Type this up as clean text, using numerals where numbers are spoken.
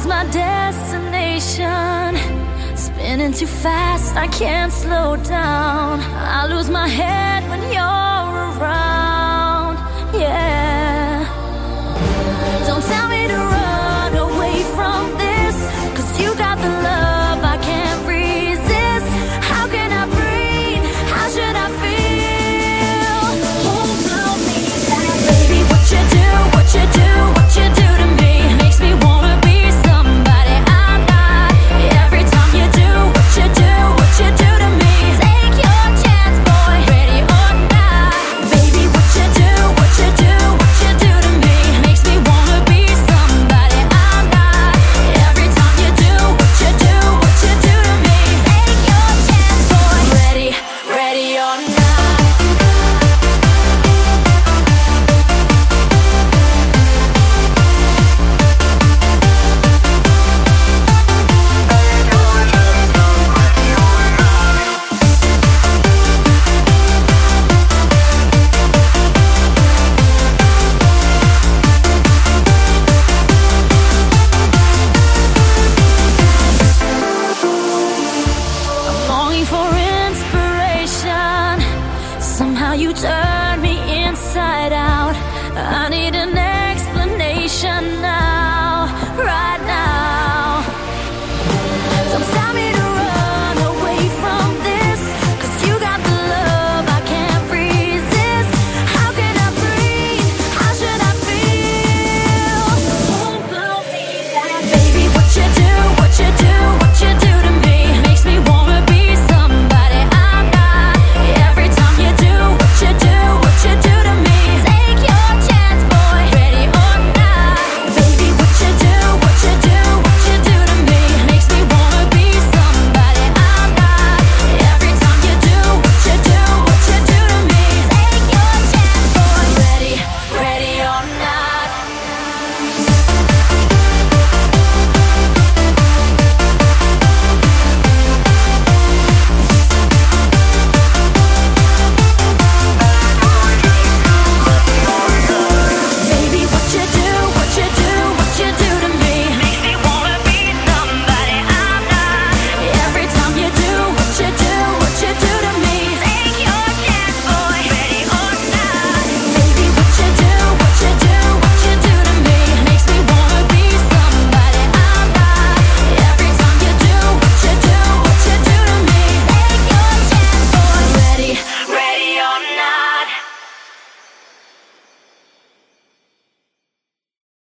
is my destination. Spinning too fast, I can't slow down. I lose my head when you're around. Yeah. Don't tell me to run away from this, 'cause you got the love I can't resist. How can I breathe? How should I feel? Hold me back, baby. What you do, what you do, what you do to me makes me wanna be somebody I'm not. Every time you do what you do, what you do to me, take your chance, boy, ready or not. Baby, what you do, what you do, what you do to me makes me wanna be somebody I'm not. Every time you do what you do, what you do to me, take your chance, boy, ready, ready or not. Longing for inspiration. Somehow you turn me inside out. I need an explanation now.